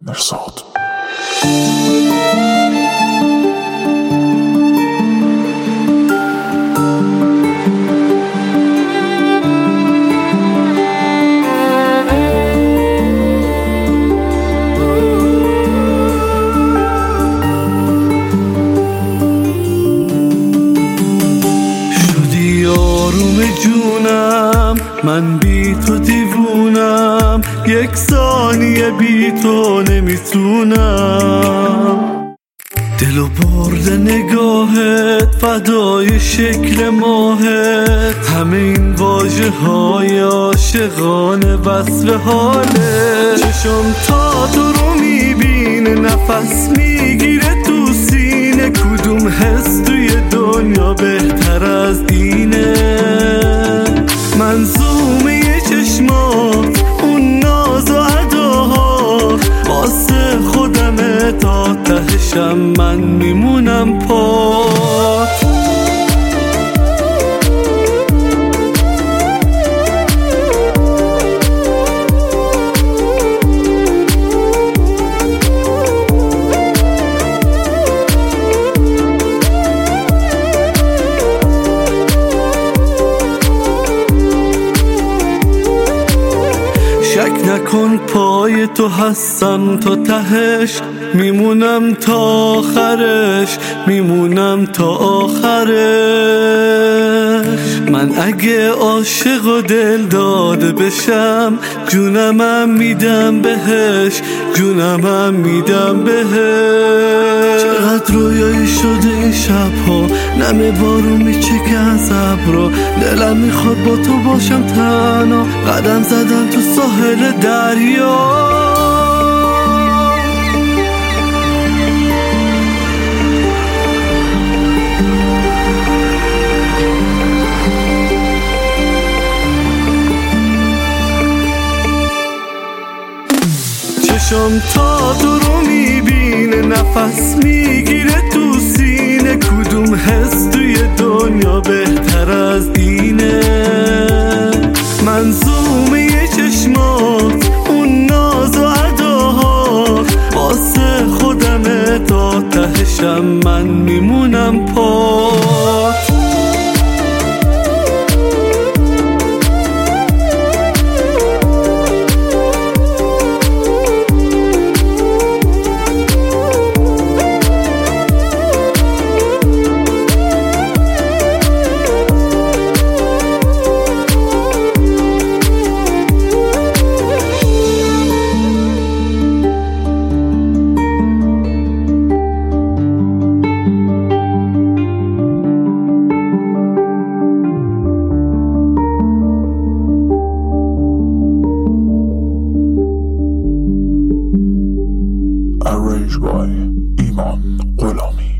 مرصاد. شدی آروم جونم، من بی تو دیوونم، یک ثانیه بی تو نمیتونم. دلو برده نگاهت، فدای شکل ماهت، همه این واژه های عاشقانه وصف حاله. چشم تا تو رو میبینه، نفس میگیره تو سینه، کدوم حس توی دنیا بهتر از اینه؟ منظومه چشمات، اون ناز و اداها، واسه خودمه تا تهشم من میمونم پات. شک نکن پای تو هستم تا تهش، میمونم تا آخرش، میمونم تا آخرش. من اگه عاشق و دل داده بشم، جونمم میدم بهش، جونمم میدم بهش. چقدر رویایی شده این شبها، نمه بارون میچکه از ابرا، دلم میخواد با تو باشم تنها، قدم زدم تو ساحل دریا. چشم تا تو رو میبینه، نفس میگیره تو سینه، کدوم حس توی دنیا بهتر از اینه؟ منظومه چشمات، اون ناز و اداها، واسه خودمه تا تهشم من میمونم پات. Arranged by Iman Gholami.